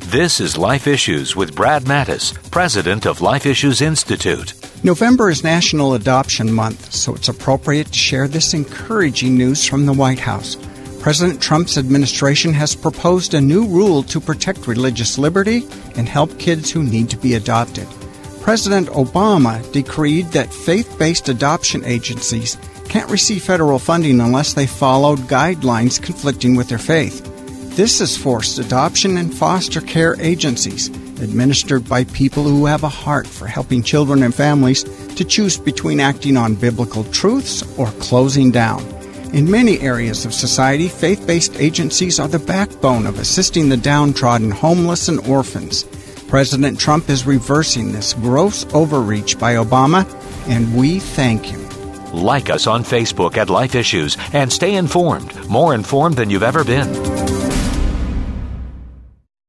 This is Life Issues with Brad Mattis, president of Life Issues Institute. November is National Adoption Month, so it's appropriate to share this encouraging news from the White House. President Trump's administration has proposed a new rule to protect religious liberty and help kids who need to be adopted. President Obama decreed that faith-based adoption agencies can't receive federal funding unless they followed guidelines conflicting with their faith. This has forced adoption and foster care agencies, administered by people who have a heart for helping children and families, to choose between acting on biblical truths or closing down. In many areas of society, faith-based agencies are the backbone of assisting the downtrodden, homeless, and orphans. President Trump is reversing this gross overreach by Obama, and we thank him. Like us on Facebook at Life Issues and stay informed, more informed than you've ever been.